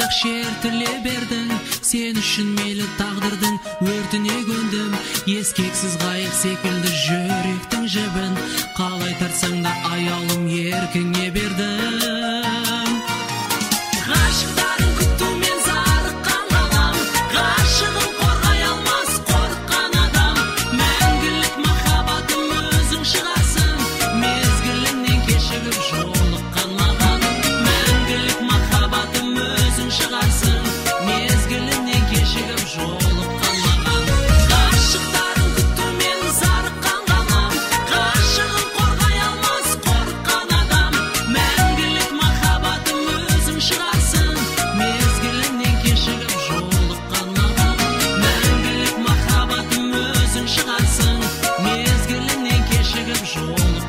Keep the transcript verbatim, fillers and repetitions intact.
бірақ шертіле бердің. Сен үшін мейлі тағдырдың өртіне көндім. Ескексіз қайық секілді жүректің жібін, қалай тартсаң да аялым еркіңе бердім. Ғашықтарын күтумен зарыққан ғалам, ғашығын қорғай алмас қорыққан адам. Мәңгілік махаббатым өзің шығарсың, мезгілінен кешігіп жолыққан маған. Мәңгілік махаббатым өзің шығарсың, мезгілінен кешігіп жолыққан маған. Ғашықтарын күтумен зарыққан ғалам, ғашығын қорғай алмас қорыққан адам. Мәңгілік махаббатым өзің шығарсың, мезгілінен кешігіп жолыққан маған. Мәңгілік махаббатым өзің шығарсың, мезгілінен кешігіп жолыққан